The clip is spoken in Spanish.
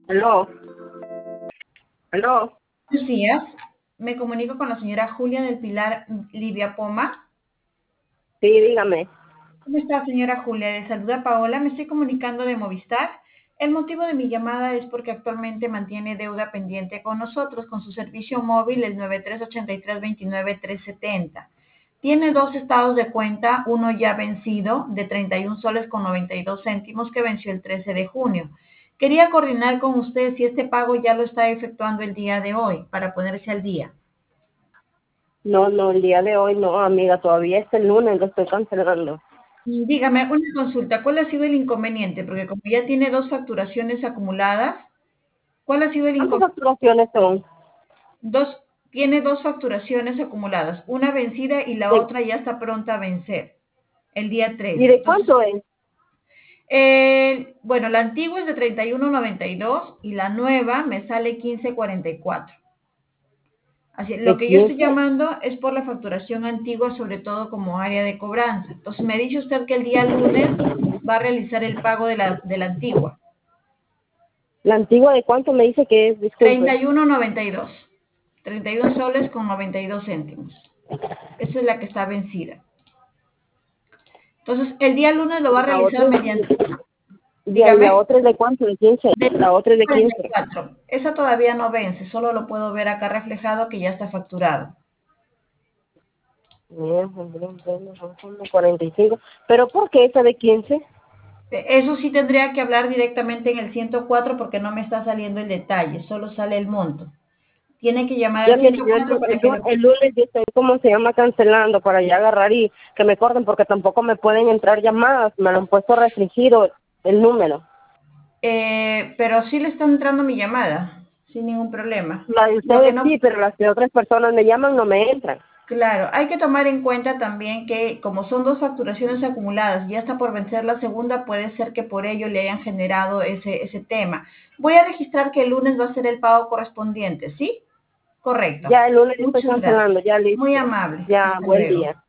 Aló, aló. Buenos días. Me comunico con la señora Julia del Pilar Livia Poma. Sí, dígame. ¿Cómo está, señora Julia? Le saluda Paola. Me estoy comunicando de Movistar. El motivo de mi llamada es porque actualmente mantiene deuda pendiente con nosotros, con su servicio móvil, el 9383-29370. Tiene dos estados de cuenta, uno ya vencido, de 31 soles con 92 céntimos, que venció el 13 de junio. Quería coordinar con usted si este pago ya lo está efectuando el día de hoy, para ponerse al día. No, no, el día de hoy no, amiga, todavía es el lunes, lo estoy cancelando. Y dígame, una consulta, ¿cuál ha sido el inconveniente? Porque como ya tiene dos facturaciones acumuladas, ¿cuál ha sido el ¿Cuántas inconveniente? facturaciones son? Tiene dos facturaciones acumuladas, una vencida y la ¿De, otra ya está pronta a vencer, el día ¿Y 13. de Entonces, cuánto es? bueno, la antigua es de 31.92 y la nueva me sale 15.44. Así, lo ¿De que yo estoy 15? llamando es por la facturación antigua, sobre todo como área de cobranza. Entonces, me dice usted que el día lunes va a realizar el pago de la antigua. ¿La antigua de cuánto me dice que es? Disculpe. 31.92. 31 soles con 92 céntimos. Esa es la que está vencida. Entonces, el día lunes lo va a La otra realizar es, mediante, y la dígame, otra es de cuánto, de 15. de La otra es de 15. 44. Esa todavía no vence, solo lo puedo ver acá reflejado que ya está facturado. Bien, bien, bien, son como 45. ¿Pero por qué esa de 15? Eso sí tendría que hablar directamente en el 104 porque no me está saliendo el detalle, solo sale el monto. Tiene que llamar Ya al mire, yo 104 para que le... el lunes yo estoy, ¿cómo se llama? Cancelando para ya agarrar y que me corten porque tampoco me pueden entrar llamadas. Me lo han puesto restringido el número. Pero sí le está entrando mi llamada, sin ningún problema. La de Lo que ustedes no... sí, pero las que otras personas me llaman no me entran. Claro, hay que tomar en cuenta también que como son dos facturaciones acumuladas, ya está por vencer la segunda, puede ser que por ello le hayan generado ese tema. Voy a registrar que el lunes va a ser el pago correspondiente, ¿sí? Correcto. Ya el lunes estoy Muchas gracias. cancelando, ya Muy listo. amable. Ya, Hasta buen luego. día.